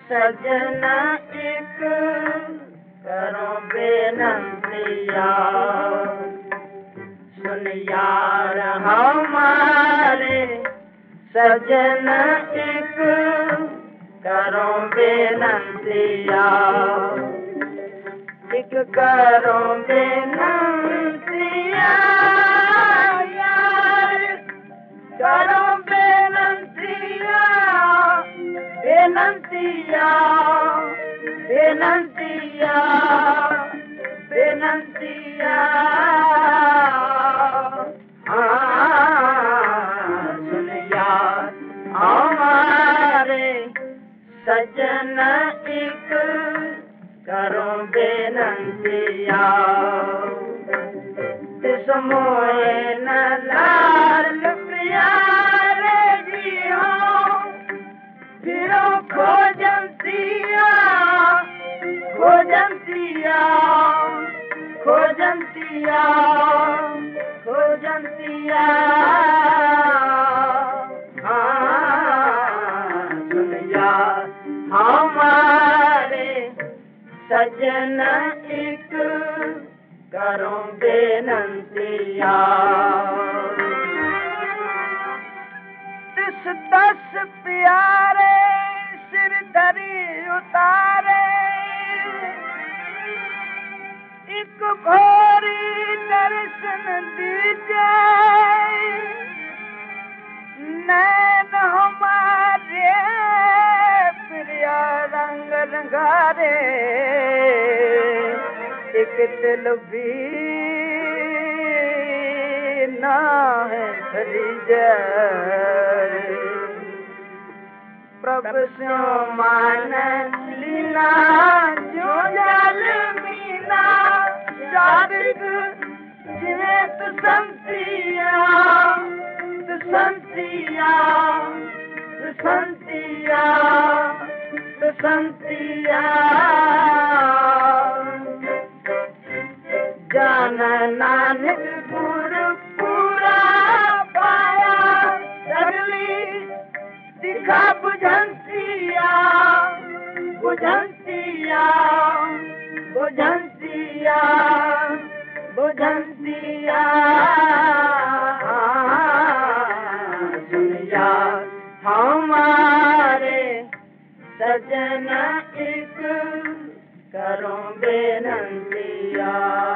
सजना एक करो बेनंतिया, सुन यार हमारे सजना एक करो बेनंतिया, एक करो बेनंतिया यार, करो बेनंतिया, बेनंतिया, बेनंतिया, बेनंतिया। सुन यार हमारे सजना एक करो बेनंतिया, तिस मोए न लाल प्यारे जी हो, फिरो खोजंतिया, खोजंतिया, खोजंतिया, खोजंतिया। सुन यार हमारे सजना एक करो बेनंतिया, तिस 10 प्यारे सिर धरी उतारे, एक भोरी दर्शन दीजे, नैन हमारे प्रिय रंग रंगारे, एक दिल भी ना है खरीजे, प्रभु स्यो मान लीना जो जल मीना, जादिक जिवे तु संतिया, तु संतिया, तु संतिया, तु संतिया। जान नानक गुर पूरा पाया, सगली दिखा बुझंतिया, बुझंतिया, बुझंतिया, बुझंतिया। सुन यार हमारे सजना एक करो बेनंतिया।